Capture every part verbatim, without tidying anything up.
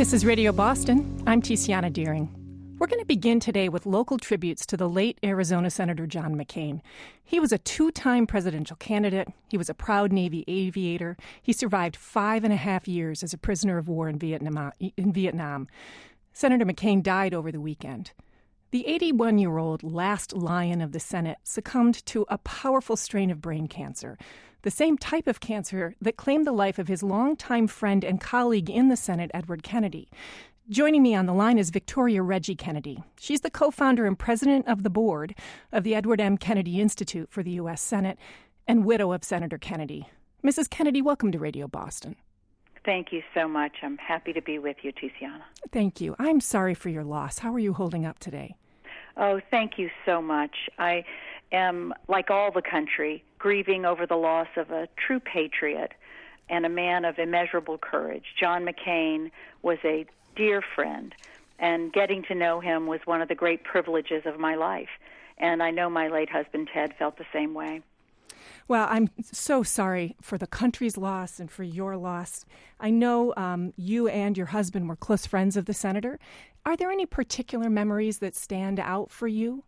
This is Radio Boston. I'm Tiziana Deering. We're going to begin today with local tributes to the late Arizona Senator John McCain. He was a two-time presidential candidate. He was a proud Navy aviator. He survived five and a half years as a prisoner of war in Vietnam. In Vietnam. Senator McCain died over the weekend. The eighty-one-year-old last lion of the Senate succumbed to a powerful strain of brain cancer, the same type of cancer that claimed the life of his longtime friend and colleague in the Senate, Edward Kennedy. Joining me on the line is Victoria Reggie Kennedy. She's the co-founder and president of the board of the Edward M. Kennedy Institute for the U S Senate and widow of Senator Kennedy. Missus Kennedy, welcome to Radio Boston. Thank you so much. I'm happy to be with you, Tiziana. Thank you. I'm sorry for your loss. How are you holding up today? Oh, thank you so much. I am, like all the country, grieving over the loss of a true patriot and a man of immeasurable courage. John McCain was a dear friend, and getting to know him was one of the great privileges of my life. And I know my late husband, Ted, felt the same way. Well, I'm so sorry for the country's loss and for your loss. I know um, you and your husband were close friends of the senator. Are there any particular memories that stand out for you?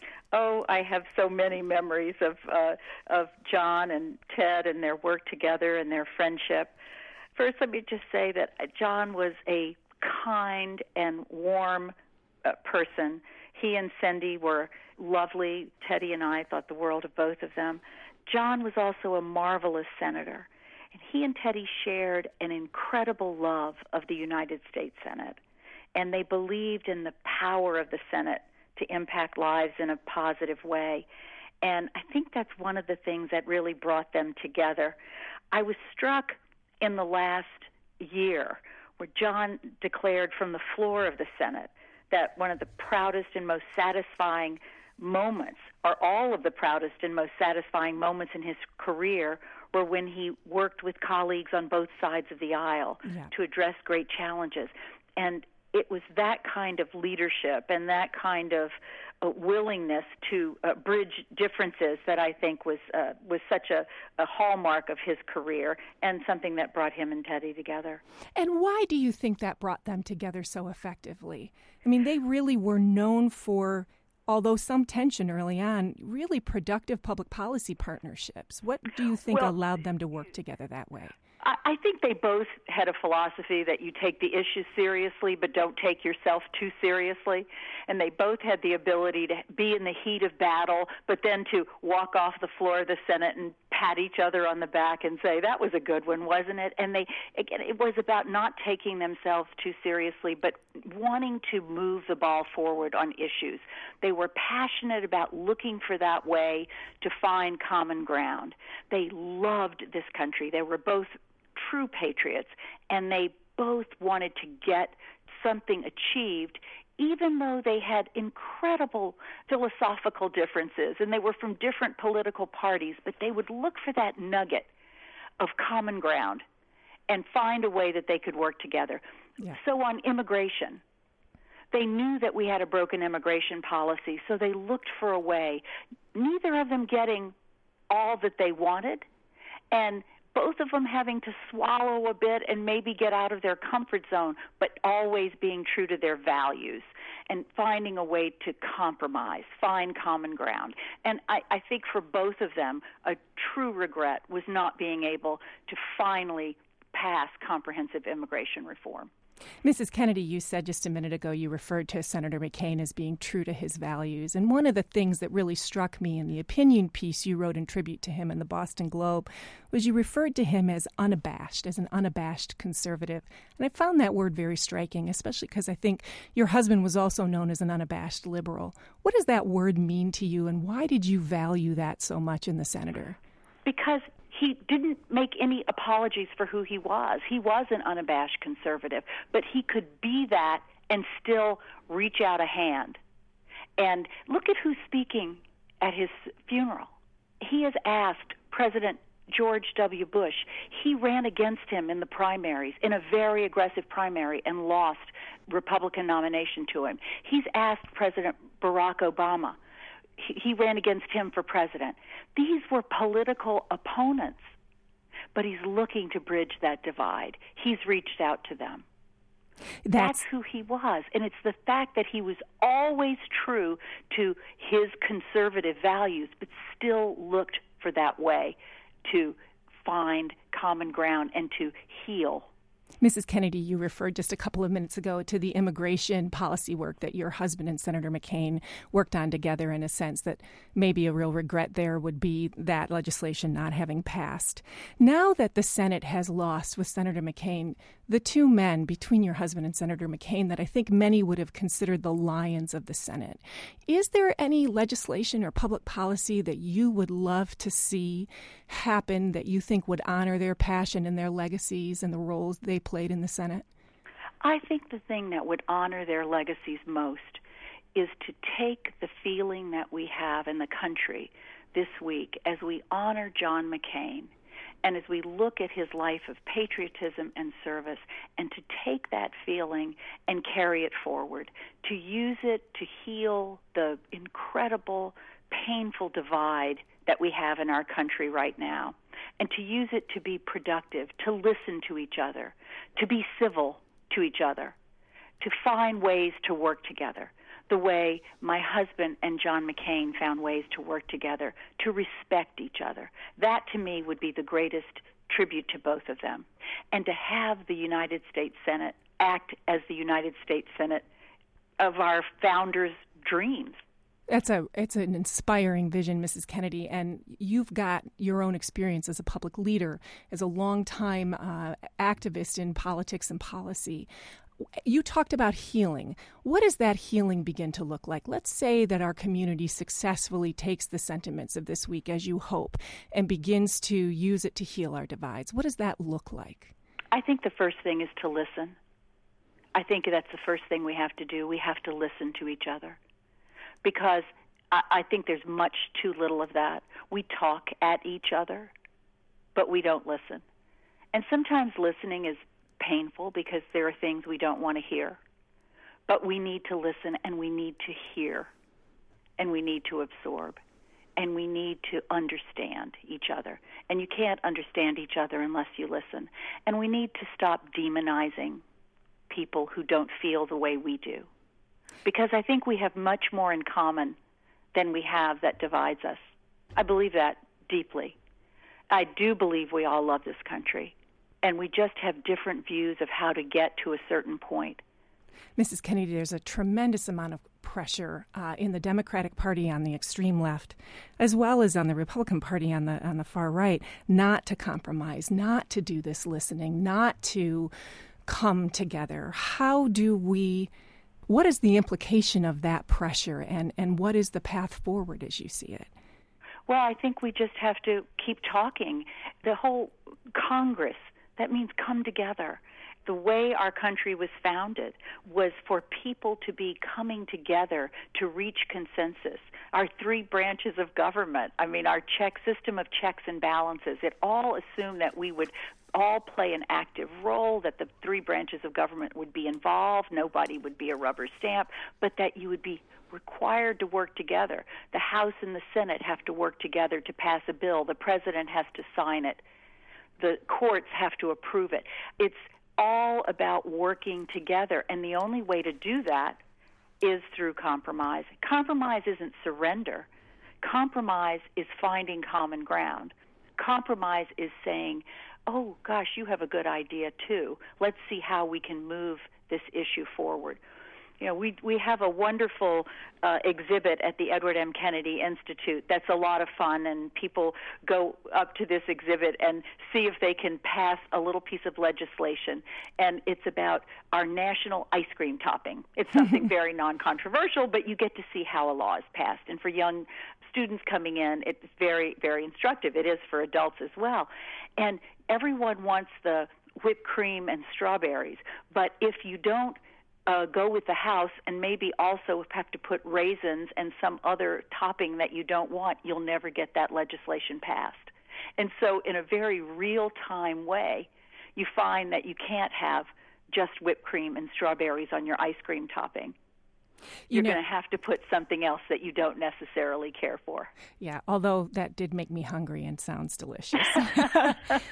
Oh, I have so many memories of uh, of John and Ted and their work together and their friendship. First, let me just say that John was a kind and warm uh, person. He and Cindy were lovely. Teddy and I thought the world of both of them. John was also a marvelous senator, and he and Teddy shared an incredible love of the United States Senate, and they believed in the power of the Senate to impact lives in a positive way. And I think that's one of the things that really brought them together. I was struck in the last year where John declared from the floor of the Senate that one of the proudest and most satisfying moments, or all of the proudest and most satisfying moments in his career, were when he worked with colleagues on both sides of the aisle yeah. to address great challenges. And it was that kind of leadership and that kind of uh, willingness to uh, bridge differences that I think was uh, was such a, a hallmark of his career and something that brought him and Teddy together. And why do you think that brought them together so effectively? I mean, they really were known for, although some tension early on, really productive public policy partnerships. What do you think well, allowed them to work together that way? I think they both had a philosophy that you take the issues seriously but don't take yourself too seriously. And they both had the ability to be in the heat of battle, but then to walk off the floor of the Senate and pat each other on the back and say, that was a good one, wasn't it? And they, again, it was about not taking themselves too seriously, but wanting to move the ball forward on issues. They were passionate about looking for that way to find common ground. They loved this country. They were both true patriots, and they both wanted to get something achieved, even though they had incredible philosophical differences, and they were from different political parties, but they would look for that nugget of common ground and find a way that they could work together. Yeah. So on immigration, they knew that we had a broken immigration policy, so they looked for a way, neither of them getting all that they wanted, and both of them having to swallow a bit and maybe get out of their comfort zone, but always being true to their values and finding a way to compromise, find common ground. And I, I think for both of them, a true regret was not being able to finally pass comprehensive immigration reform. Missus Kennedy, you said just a minute ago you referred to Senator McCain as being true to his values. And one of the things that really struck me in the opinion piece you wrote in tribute to him in the Boston Globe was you referred to him as unabashed, as an unabashed conservative. And I found that word very striking, especially because I think your husband was also known as an unabashed liberal. What does that word mean to you, and why did you value that so much in the senator? Because he didn't make any apologies for who he was. He was an unabashed conservative, but he could be that and still reach out a hand. And look at who's speaking at his funeral. He has asked President George W. Bush. He ran against him in the primaries, in a very aggressive primary, and lost Republican nomination to him. He's asked President Barack Obama. He ran against him for president. These were political opponents, but he's looking to bridge that divide. He's reached out to them. That's, That's who he was. And it's the fact that he was always true to his conservative values, but still looked for that way to find common ground and to heal. Missus Kennedy, you referred just a couple of minutes ago to the immigration policy work that your husband and Senator McCain worked on together, in a sense that maybe a real regret there would be that legislation not having passed. Now that the Senate has lost with Senator McCain, the two men between your husband and Senator McCain that I think many would have considered the lions of the Senate, is there any legislation or public policy that you would love to see happen that you think would honor their passion and their legacies and the roles they played in the Senate? I think the thing that would honor their legacies most is to take the feeling that we have in the country this week as we honor John McCain and as we look at his life of patriotism and service, and to take that feeling and carry it forward, to use it to heal the incredible, painful divide that we have in our country right now, and to use it to be productive, to listen to each other, to be civil to each other, to find ways to work together, the way my husband and John McCain found ways to work together, to respect each other. That, to me, would be the greatest tribute to both of them. And to have the United States Senate act as the United States Senate of our founders' dreams. That's a it's an inspiring vision, Missus Kennedy, and you've got your own experience as a public leader, as a longtime uh, activist in politics and policy. You talked about healing. What does that healing begin to look like? Let's say that our community successfully takes the sentiments of this week, as you hope, and begins to use it to heal our divides. What does that look like? I think the first thing is to listen. I think that's the first thing we have to do. We have to listen to each other. Because I think there's much too little of that. We talk at each other, but we don't listen. And sometimes listening is painful because there are things we don't want to hear. But we need to listen, and we need to hear, and we need to absorb, and we need to understand each other. And you can't understand each other unless you listen. And we need to stop demonizing people who don't feel the way we do. Because I think we have much more in common than we have that divides us. I believe that deeply. I do believe we all love this country, and we just have different views of how to get to a certain point. Missus Kennedy, there's a tremendous amount of pressure uh, in the Democratic Party on the extreme left, as well as on the Republican Party on the on the far right, not to compromise, not to do this listening, not to come together. How do we... What is the implication of that pressure, and, and what is the path forward as you see it? Well, I think we just have to keep talking. The whole Congress, that means come together. The way our country was founded was for people to be coming together to reach consensus. Our three branches of government, I mean, our check system of checks and balances, it all assumed that we would all play an active role, that the three branches of government would be involved, nobody would be a rubber stamp, but that you would be required to work together. The House and the Senate have to work together to pass a bill. The president has to sign it. The courts have to approve it. It's all about working together, and the only way to do that is through compromise. Compromise isn't surrender. Compromise is finding common ground. Compromise is saying, oh, gosh, you have a good idea, too. Let's see how we can move this issue forward. You know, we we have a wonderful uh, exhibit at the Edward M. Kennedy Institute that's a lot of fun, and people go up to this exhibit and see if they can pass a little piece of legislation. And it's about our national ice cream topping. It's something very non-controversial, but you get to see how a law is passed. And for young students coming in, it's very, very instructive. It is for adults as well. And everyone wants the whipped cream and strawberries, but if you don't Uh, go with the House and maybe also have to put raisins and some other topping that you don't want, you'll never get that legislation passed. And so in a very real-time way, you find that you can't have just whipped cream and strawberries on your ice cream topping. You're you know, going to have to put something else that you don't necessarily care for. Yeah, although that did make me hungry and sounds delicious.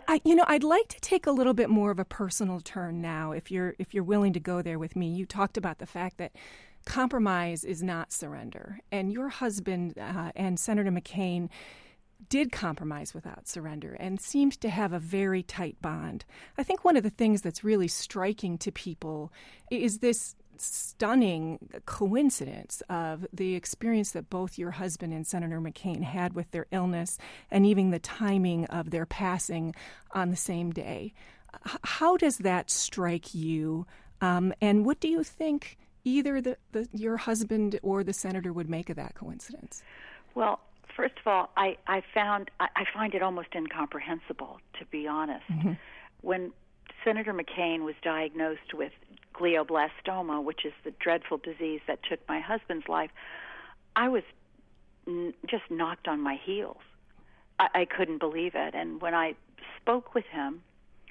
I, you know, I'd like to take a little bit more of a personal turn now, if you're if you're willing to go there with me. You talked about the fact that compromise is not surrender, and your husband uh, and Senator McCain did compromise without surrender and seemed to have a very tight bond. I think one of the things that's really striking to people is this stunning coincidence of the experience that both your husband and Senator McCain had with their illness and even the timing of their passing on the same day. How does that strike you? Um, and what do you think either the, the, your husband or the senator would make of that coincidence? Well, first of all, I, I found I, I find it almost incomprehensible, to be honest. Mm-hmm. When Senator McCain was diagnosed with glioblastoma, which is the dreadful disease that took my husband's life, I was n- just knocked on my heels. I, I couldn't believe it. And when I spoke with him,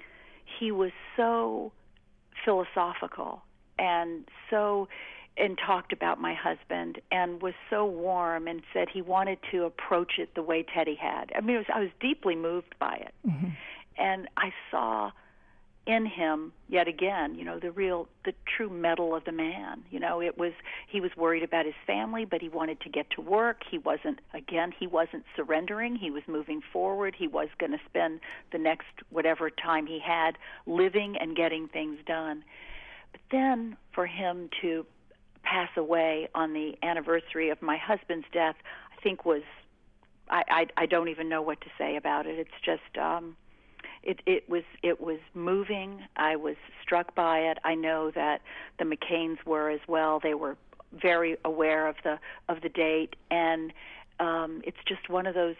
he was so philosophical and so and talked about my husband and was so warm and said he wanted to approach it the way Teddy had. I mean, it was, I was deeply moved by it. Mm-hmm. And I saw in him, yet again, you know, the real, the true mettle of the man. You know, it was, he was worried about his family, but he wanted to get to work. He wasn't, again, he wasn't surrendering. He was moving forward. He was going to spend the next whatever time he had living and getting things done. But then for him to pass away on the anniversary of my husband's death, I think was, I, I, I don't even know what to say about it. It's just, um, it, it was it was moving. I was struck by it. I know that the McCains were as well. They were very aware of the of the date, and um, it's just one of those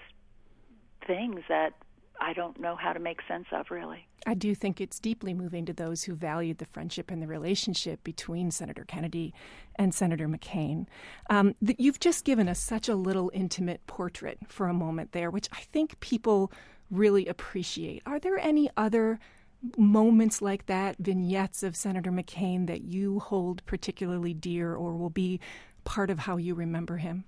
things that I don't know how to make sense of, really. I do think it's deeply moving to those who valued the friendship and the relationship between Senator Kennedy and Senator McCain. Um, the, you've just given us such a little intimate portrait for a moment there, which I think people really appreciate. Are there any other moments like that, vignettes of Senator McCain, that you hold particularly dear or will be part of how you remember him?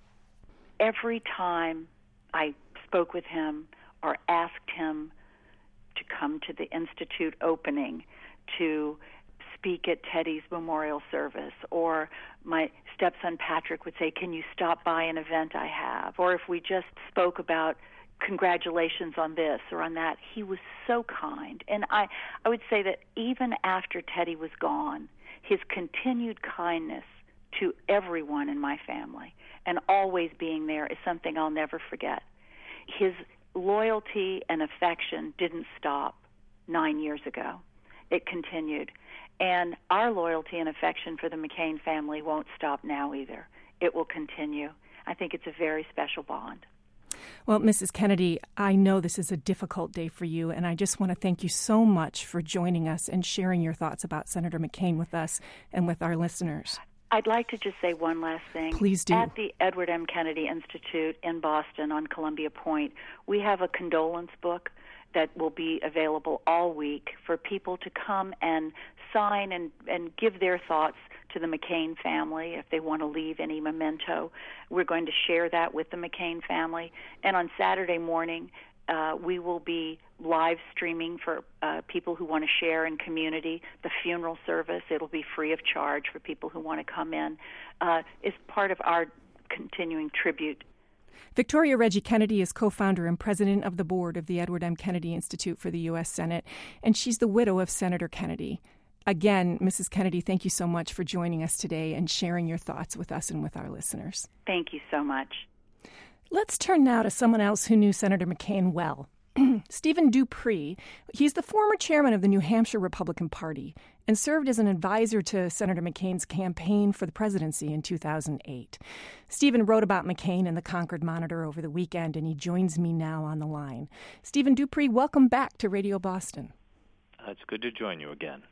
Every time I spoke with him or asked him to come to the Institute opening, to speak at Teddy's memorial service, or my stepson Patrick would say, can you stop by an event I have? Or if we just spoke about congratulations on this or on that, he was so kind. And I, I would say that even after Teddy was gone, his continued kindness to everyone in my family and always being there is something I'll never forget. His loyalty and affection didn't stop nine years ago. It continued. And our loyalty and affection for the McCain family won't stop now either. It will continue. I think it's a very special bond. Well, Missus Kennedy, I know this is a difficult day for you, and I just want to thank you so much for joining us and sharing your thoughts about Senator McCain with us and with our listeners. I'd like to just say one last thing. Please do. At the Edward M. Kennedy Institute in Boston on Columbia Point, we have a condolence book that will be available all week for people to come and sign and, and give their thoughts to the McCain family if they want to leave any memento. We're going to share that with the McCain family. And on Saturday morning, uh, we will be live streaming for uh, people who want to share in community. The funeral service, it'll be free of charge for people who want to come in, uh, is part of our continuing tribute. Victoria Reggie Kennedy is co-founder and president of the board of the Edward M. Kennedy Institute for the U S Senate, and she's the widow of Senator Kennedy. Again, Missus Kennedy, thank you so much for joining us today and sharing your thoughts with us and with our listeners. Thank you so much. Let's turn now to someone else who knew Senator McCain well. Stephen Dupree. He's the former chairman of the New Hampshire Republican Party and served as an advisor to Senator McCain's campaign for the presidency in two thousand eight. Stephen wrote about McCain in the Concord Monitor over the weekend, and he joins me now on the line. Stephen Dupree, welcome back to Radio Boston. Uh, it's good to join you again.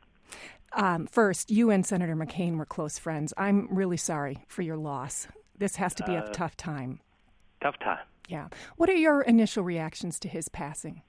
Um, first, you and Senator McCain were close friends. I'm really sorry for your loss. This has to be a uh, tough time. Tough time. Yeah. What are your initial reactions to his passing?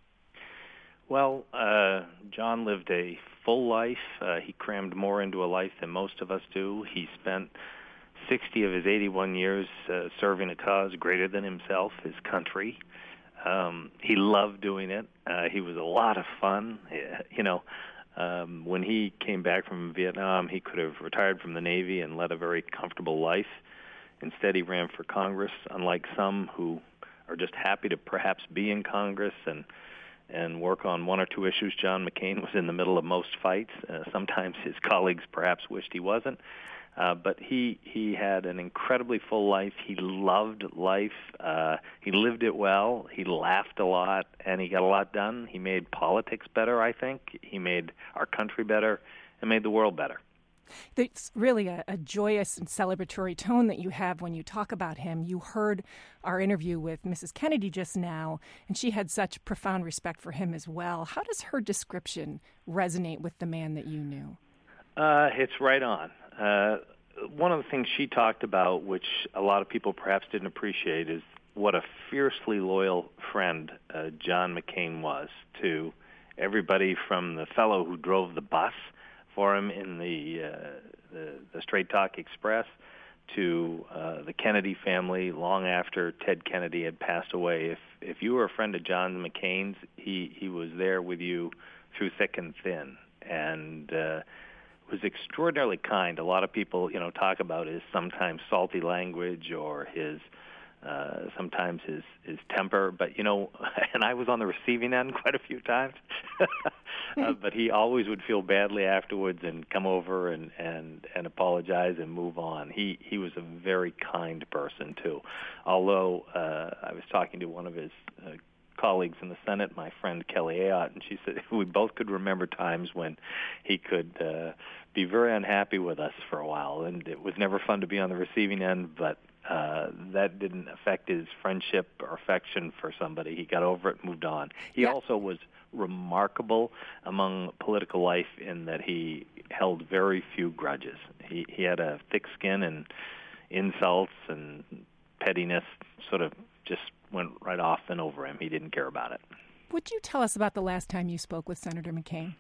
Well, uh, John lived a full life. Uh, he crammed more into a life than most of us do. He spent sixty of his eighty-one years uh, serving a cause greater than himself, his country. Um, he loved doing it. Uh, he was a lot of fun. You know, um, when he came back from Vietnam, he could have retired from the Navy and led a very comfortable life. Instead, he ran for Congress, unlike some who are just happy to perhaps be in Congress and and work on one or two issues. John McCain was in the middle of most fights. Uh, sometimes his colleagues perhaps wished he wasn't. Uh, but he he had an incredibly full life. He loved life. Uh, he lived it well. He laughed a lot, and he got a lot done. He made politics better, I think. He made our country better and made the world better. It's really a, a joyous and celebratory tone that you have when you talk about him. You heard our interview with Missus Kennedy just now, and she had such profound respect for him as well. How does her description resonate with the man that you knew? Uh, it's right on. Uh, one of the things she talked about, which a lot of people perhaps didn't appreciate, is what a fiercely loyal friend uh, John McCain was to everybody, from the fellow who drove the bus for him in the, uh, the the Straight Talk Express, to uh, the Kennedy family long after Ted Kennedy had passed away. If if you were a friend of John McCain's, he he was there with you through thick and thin, and uh, was extraordinarily kind. A lot of people, you know, talk about his sometimes salty language or his uh, sometimes his his temper, but you know, and I was on the receiving end quite a few times. Uh, but he always would feel badly afterwards and come over and, and, and apologize and move on. He he was a very kind person, too. Although uh, I was talking to one of his uh, colleagues in the Senate, my friend Kelly Ayotte, and she said we both could remember times when he could uh, be very unhappy with us for a while. And it was never fun to be on the receiving end, but uh, that didn't affect his friendship or affection for somebody. He got over it and moved on. He yeah. also was remarkable among political life in that he held very few grudges. He he had a thick skin, and insults and pettiness sort of just went right off and over him. He didn't care about it. Would you tell us about the last time you spoke with Senator McCain?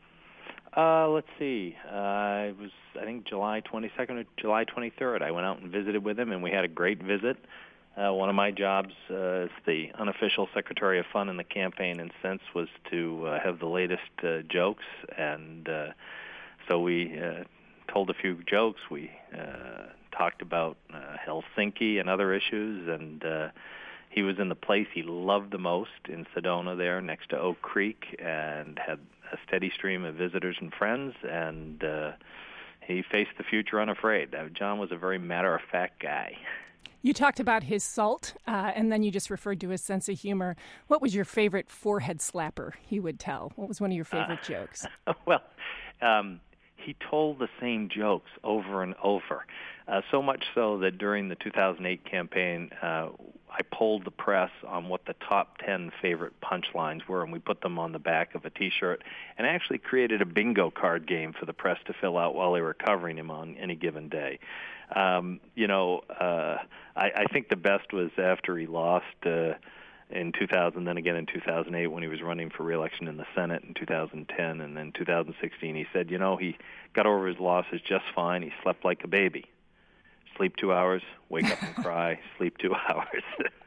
Uh, let's see. Uh, it was, I think, July twenty-second or July twenty-third. I went out and visited with him, and we had a great visit. Uh, one of my jobs uh, as the unofficial Secretary of Fun in the campaign and since was to uh, have the latest uh, jokes, and uh, so we uh, told a few jokes. We uh, talked about uh, Helsinki and other issues, and uh, he was in the place he loved the most in Sedona there next to Oak Creek, and had a steady stream of visitors and friends, and uh, he faced the future unafraid. Uh, John was a very matter-of-fact guy. You talked about his salt, uh, and then you just referred to his sense of humor. What was your favorite forehead slapper he would tell? What was one of your favorite uh, jokes? Well, um, he told the same jokes over and over, uh, so much so that during the two thousand eight campaign, uh, I polled the press on what the top ten favorite punchlines were, and we put them on the back of a T-shirt, and actually created a bingo card game for the press to fill out while they were covering him on any given day. Um, you know, uh, I, I think the best was after he lost uh, in two thousand, then again in two thousand eight when he was running for re-election in the Senate in two thousand ten, and then two thousand sixteen, he said, you know, he got over his losses just fine. He slept like a baby. Sleep two hours, wake up and cry, sleep two hours.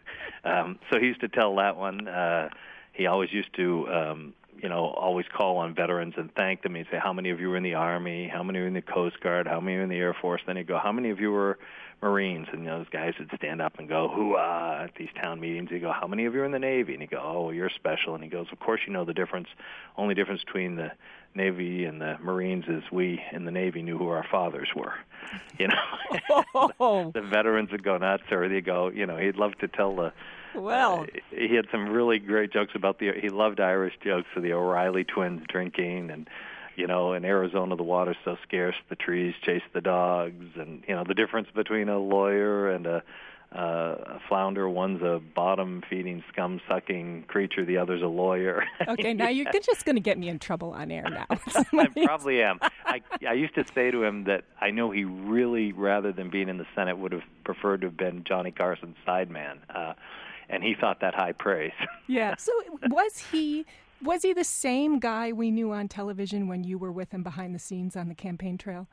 um, so he used to tell that one. Uh, he always used to, um, you know, always call on veterans and thank them. He'd say, how many of you were in the Army? How many were in the Coast Guard? How many were in the Air Force? Then he'd go, how many of you were Marines? And those guys would stand up and go, hoo-ah, at these town meetings. He'd go, how many of you are in the Navy? And he'd go, oh, you're special. And he goes, of course you know the difference. Only difference between the Navy and the Marines is we in the Navy knew who our fathers were. You know, oh. the, the veterans would go nuts, or they'd go, you know, he'd love to tell the, well, uh, he had some really great jokes about the, he loved Irish jokes of the O'Reilly twins drinking, and, you know, in Arizona the water's so scarce the trees chase the dogs, and, you know, the difference between a lawyer and a, uh, a flounder. One's a bottom-feeding, scum-sucking creature, the other's a lawyer. Okay, now you're just going to get me in trouble on air now. I probably am. I, I used to say to him that I know he really, rather than being in the Senate, would have preferred to have been Johnny Carson's sideman. Uh, and he thought that high praise. Yeah. So was he was he the same guy we knew on television when you were with him behind the scenes on the campaign trail?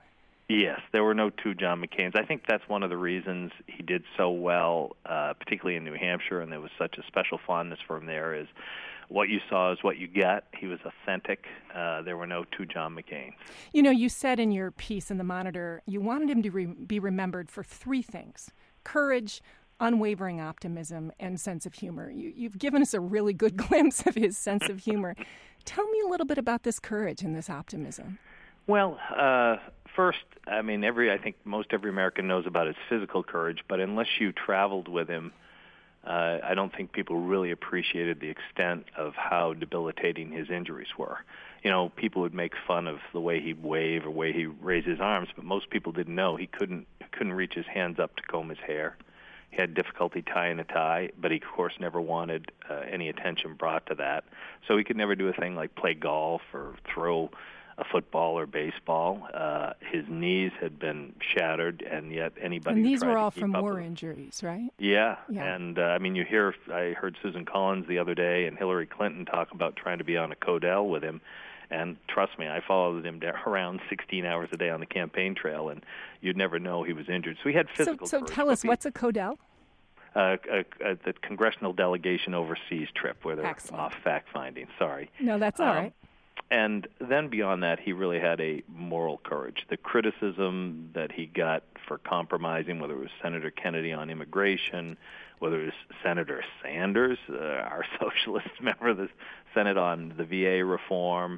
Yes, there were no two John McCains. I think that's one of the reasons he did so well, uh, particularly in New Hampshire, and there was such a special fondness for him there, is what you saw is what you get. He was authentic. Uh, there were no two John McCains. You know, you said in your piece in the Monitor, you wanted him to re- be remembered for three things: courage, unwavering optimism, and sense of humor. You, you've given us a really good glimpse of his sense of humor. Tell me a little bit about this courage and this optimism. Well, uh, first, I mean, every I think most every American knows about his physical courage, but unless you traveled with him, uh, I don't think people really appreciated the extent of how debilitating his injuries were. You know, people would make fun of the way he'd wave or the way he raised his arms, but most people didn't know he couldn't couldn't reach his hands up to comb his hair. He had difficulty tying a tie, but he, of course, never wanted uh, any attention brought to that. So he could never do a thing like play golf or throw a football or baseball. Uh, his knees had been shattered, and yet anybody And who these tried were to all keep from up war with him- injuries, right? Yeah, Yeah. and uh, I mean, you hear, I heard Susan Collins the other day and Hillary Clinton talk about trying to be on a Codell with him. And trust me, I followed him down around sixteen hours a day on the campaign trail, and you'd never know he was injured. So he had physical So, so courage, tell but us, he- what's a Codell? Uh, uh, uh, the congressional delegation overseas trip where they're Excellent. off fact-finding. Sorry. No, that's all Um, right. And then beyond that, he really had a moral courage. The criticism that he got for compromising, whether it was Senator Kennedy on immigration, whether it was Senator Sanders, uh, our socialist member of the Senate, on the V A reform,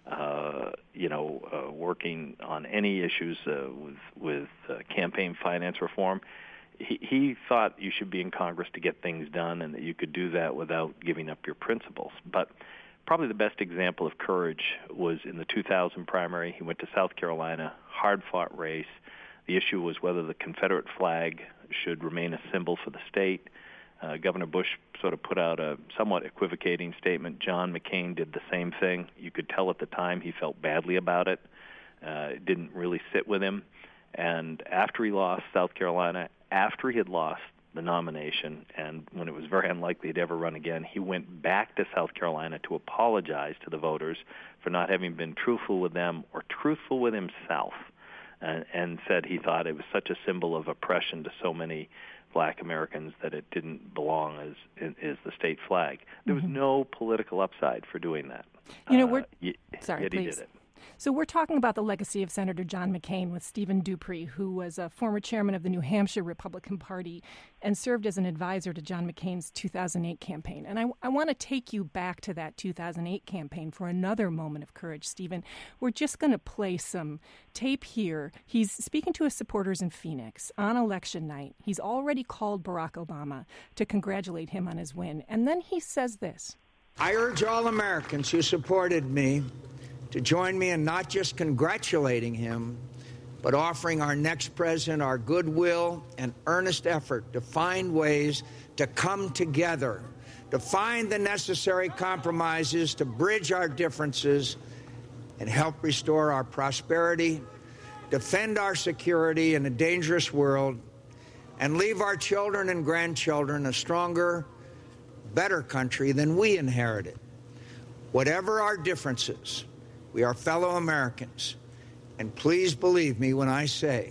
uh, you know, uh, working on any issues uh, with, with uh, campaign finance reform. He, he thought you should be in Congress to get things done and that you could do that without giving up your principles. But probably the best example of courage was in the two thousand primary. He went to South Carolina, hard-fought race. The issue was whether the Confederate flag should remain a symbol for the state. Uh, Governor Bush sort of put out a somewhat equivocating statement. John McCain did the same thing. You could tell at the time he felt badly about it. Uh, it didn't really sit with him. And after he lost South Carolina, after he had lost the nomination, and when it was very unlikely he'd ever run again, he went back to South Carolina to apologize to the voters for not having been truthful with them or truthful with himself, and, and said he thought it was such a symbol of oppression to so many black Americans that it didn't belong as as the state flag. There was Mm-hmm. no political upside for doing that. You know, we're Uh, y- sorry, yet he please. did it. So we're talking about the legacy of Senator John McCain with Stephen Dupree, who was a former chairman of the New Hampshire Republican Party and served as an advisor to John McCain's two thousand eight campaign. And I, I want to take you back to that two thousand eight campaign for another moment of courage, Stephen. We're just going to play some tape here. He's speaking to his supporters in Phoenix on election night. He's already called Barack Obama to congratulate him on his win. And then he says this. I urge all Americans who supported me to join me in not just congratulating him, but offering our next president our goodwill and earnest effort to find ways to come together, to find the necessary compromises, to bridge our differences, and help restore our prosperity, defend our security in a dangerous world, and leave our children and grandchildren a stronger, better country than we inherited. Whatever our differences, we are fellow Americans, and please believe me when I say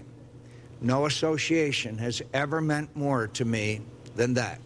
no association has ever meant more to me than that.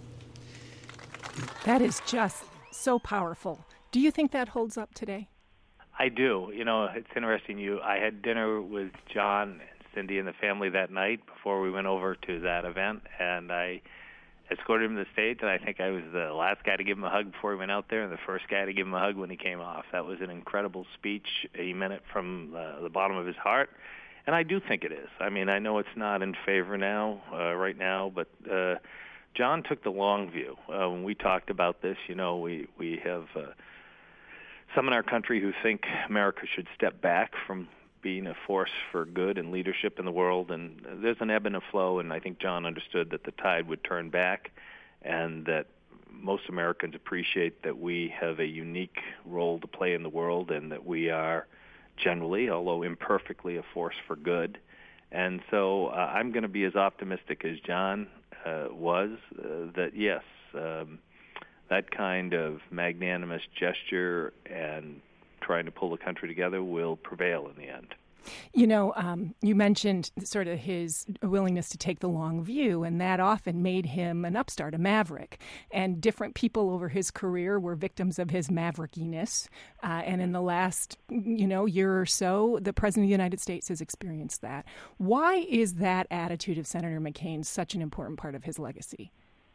That is just so powerful. Do you think that holds up today? I do. You know, it's interesting. You, I had dinner with John and Cindy and the family that night before we went over to that event, and I escorted him to the stage, and I think I was the last guy to give him a hug before he went out there and the first guy to give him a hug when he came off. That was an incredible speech. He meant it from uh, the bottom of his heart, and I do think it is. I mean, I know it's not in favor now, uh, right now, but uh, John took the long view. Uh, when we talked about this, you know, we, we have uh, some in our country who think America should step back from being a force for good and leadership in the world, and there's an ebb and a flow, and I think John understood that the tide would turn back, and that most Americans appreciate that we have a unique role to play in the world, and that we are generally, although imperfectly, a force for good. And so uh, I'm going to be as optimistic as John uh, was, uh, that yes, um, that kind of magnanimous gesture and trying to pull the country together will prevail in the end. You know, um, you mentioned sort of his willingness to take the long view, and that often made him an upstart, a maverick. And different people over his career were victims of his maverickiness. Uh, and in the last, you know, year or so, the President of the United States has experienced that. Why is that attitude of Senator McCain such an important part of his legacy?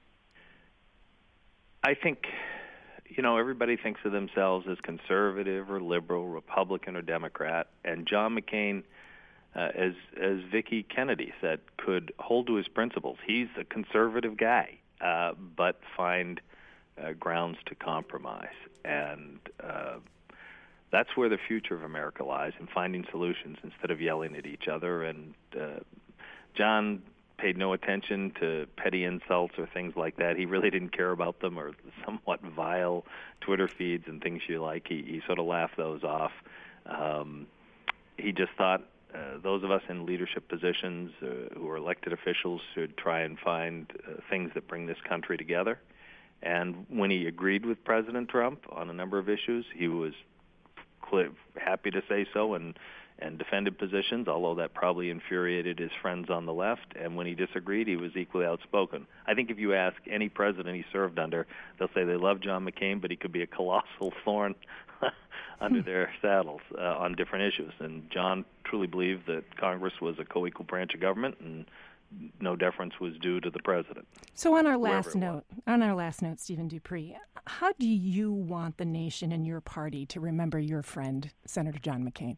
I think, you know, everybody thinks of themselves as conservative or liberal, Republican or Democrat, and John McCain, uh, as as Vicki Kennedy said, could hold to his principles. He's a conservative guy, uh, but find uh, grounds to compromise, and uh, that's where the future of America lies, in finding solutions instead of yelling at each other. And uh, John paid no attention to petty insults or things like that. He really didn't care about them, or somewhat vile Twitter feeds and things you like. He, he sort of laughed those off. Um, he just thought uh, those of us in leadership positions uh, who are elected officials should try and find uh, things that bring this country together. And when he agreed with President Trump on a number of issues, he was clear, happy to say so, and and defended positions, although that probably infuriated his friends on the left. And when he disagreed, he was equally outspoken. I think if you ask any president he served under, they'll say they love John McCain, but he could be a colossal thorn under their saddles uh, on different issues. And John truly believed that Congress was a co-equal branch of government, and no deference was due to the president. So on our last note, on our last note, Stephen Dupree, how do you want the nation and your party to remember your friend, Senator John McCain?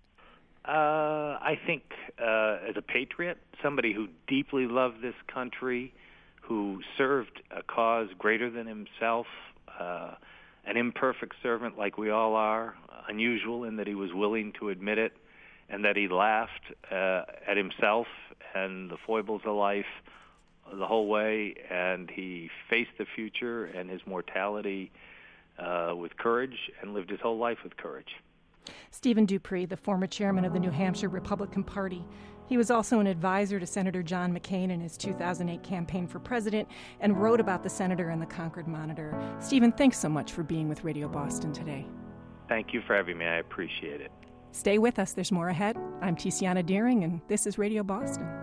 Uh, I think uh, as a patriot, somebody who deeply loved this country, who served a cause greater than himself, uh, an imperfect servant like we all are, unusual in that he was willing to admit it, and that he laughed uh, at himself and the foibles of life the whole way, and he faced the future and his mortality uh, with courage and lived his whole life with courage. Stephen Dupree, the former chairman of the New Hampshire Republican Party. He was also an advisor to Senator John McCain in his two thousand eight campaign for president and wrote about the senator in the Concord Monitor. Stephen, thanks so much for being with Radio Boston today. Thank you for having me. I appreciate it. Stay with us. There's more ahead. I'm Tiziana Dearing, and this is Radio Boston.